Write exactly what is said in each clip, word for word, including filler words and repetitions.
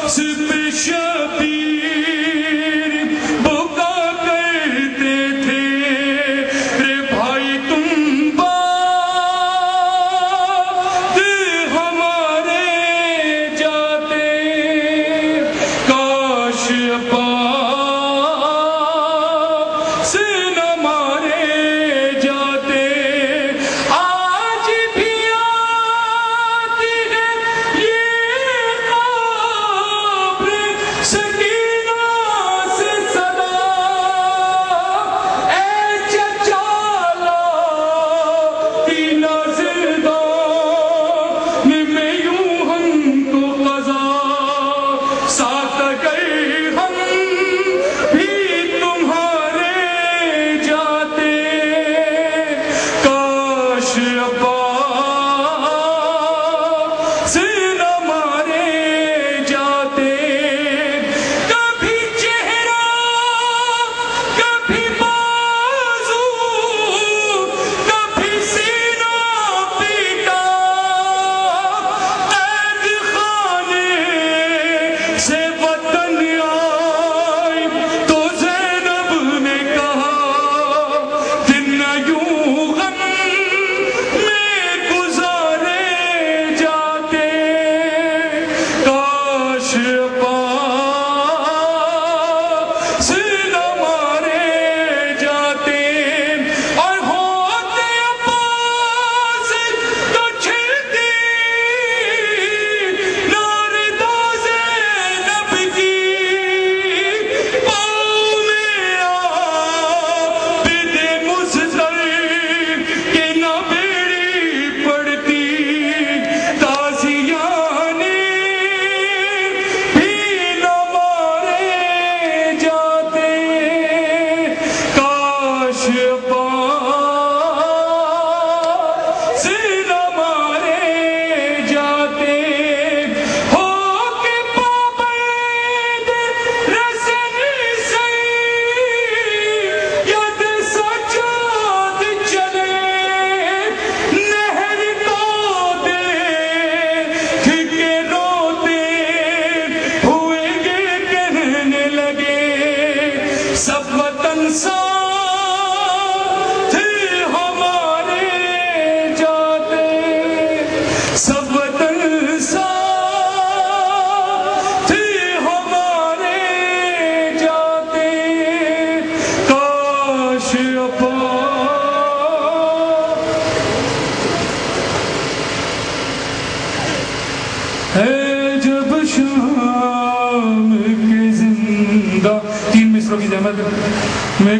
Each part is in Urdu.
میں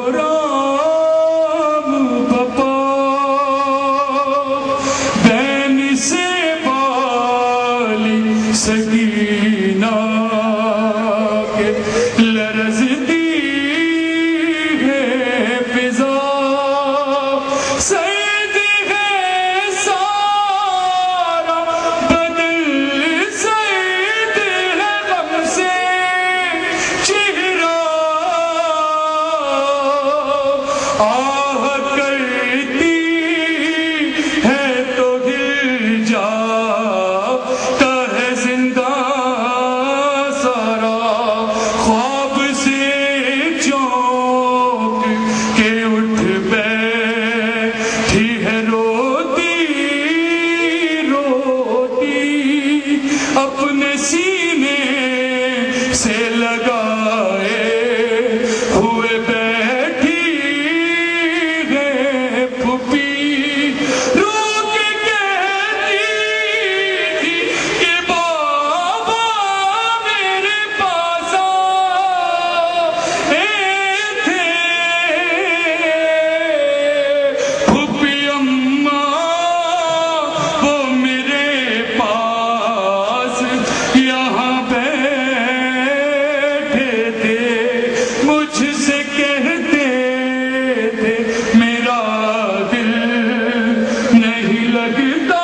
کوہرام پپا بین سے والی سکینہ کے لرزتی ہے فضا سید ہے سارا بدل سید ہے غم سے چہرہ آہ کرتی ہے تو گر جاتا ہے زندہ سارا خواب سے چونک کے اٹھ بیٹھی ہے روتی روتی اپنے سینے سے لگائے ہوئے بیٹھی ہے پھوپھی رو کے کہتی تھی کہ بابا میرے پاس آئے تھے پھوپھی اماں وہ میرے پاس یہاں بیٹھے تھے مجھ سے کہتے تھے میرا دل نہیں لگتا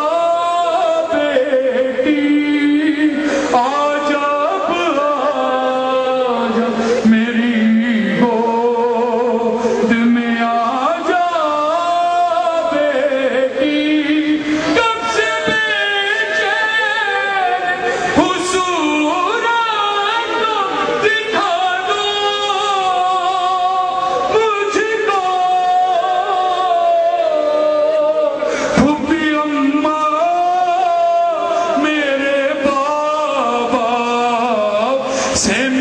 بیٹی آجا اب آجا میری گود میں آجا بیٹی کب سے بے چین سے